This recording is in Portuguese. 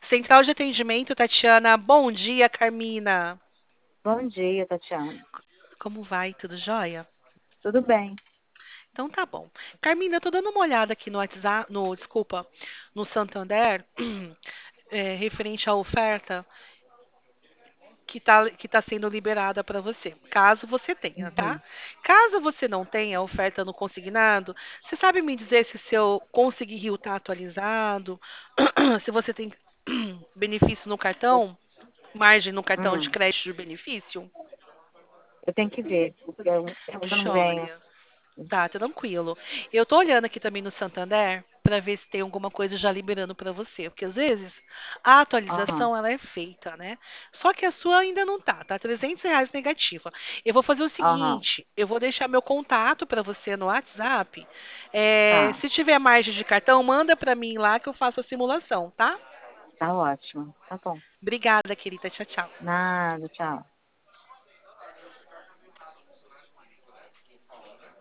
Central de atendimento, Tatiana. Bom dia, Carmina. Bom dia, Tatiana. Como vai? Tudo jóia? Tudo bem? Então tá bom. Carmina, eu tô dando uma olhada aqui no WhatsApp, desculpa, no Santander, referente à oferta que tá sendo liberada para você, caso você tenha, tá? Uhum. Caso você não tenha a oferta no consignado, você sabe me dizer se seu Consegui Rio tá atualizado, se você tem benefício no cartão, margem no cartão de Hum, crédito de benefício? eu tenho que ver, porque eu ainda não venho. Joia. Tá, tranquilo. Eu tô olhando aqui também no Santander para ver se tem alguma coisa já liberando para você, porque às vezes a Aham, atualização ela é feita, né? Só que a sua ainda não tá R$ 300 negativa. Eu vou fazer o aham, seguinte, eu vou deixar meu contato para você no WhatsApp. tá, Se tiver margem de cartão, manda para mim lá que eu faço a simulação, tá? tá ótimo. Tá bom. Obrigada, querida. Tchau, tchau. Nada, tchau.